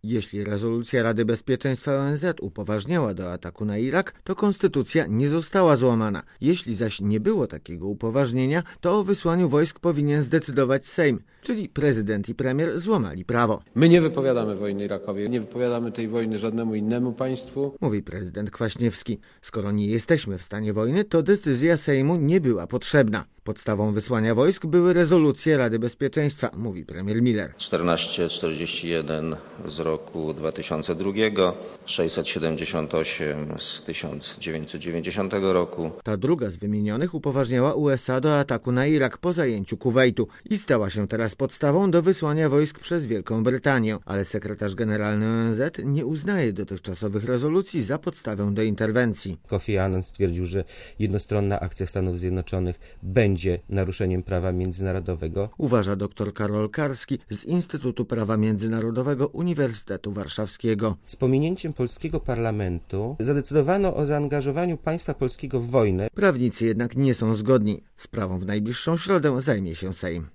Jeśli rezolucja Rady Bezpieczeństwa ONZ upoważniała do ataku na Irak, to konstytucja nie została złamana. Jeśli zaś nie było takiego upoważnienia, to o wysłaniu wojsk powinien zdecydować Sejm, czyli prezydent i premier złamali prawo. My nie wypowiadamy wojny Irakowi, nie wypowiadamy tej wojny żadnemu innemu państwu. Mówi prezydent Kwaśniewski. Skoro nie jesteśmy w stanie wojny, to decyzja Sejmu nie była potrzebna. Podstawą wysłania wojsk były rezolucje Rady Bezpieczeństwa, mówi premier Miller. 1441 z roku 2002, 678 z 1990 roku. Ta druga z wymienionych upoważniała USA do ataku na Irak po zajęciu Kuwejtu i stała się teraz podstawą do wysłania wojsk przez Wielką Brytanię, ale sekretarz generalny ONZ nie uznaje dotychczasowych rezolucji za podstawę do interwencji. Kofi Annan stwierdził, że jednostronna akcja Stanów Zjednoczonych będzie naruszeniem prawa międzynarodowego. Uważa dr Karol Karski z Instytutu Prawa Międzynarodowego Uniwersytetu Warszawskiego. Z pominięciem polskiego parlamentu zadecydowano o zaangażowaniu państwa polskiego w wojnę. Prawnicy jednak nie są zgodni. Sprawą w najbliższą środę zajmie się Sejm.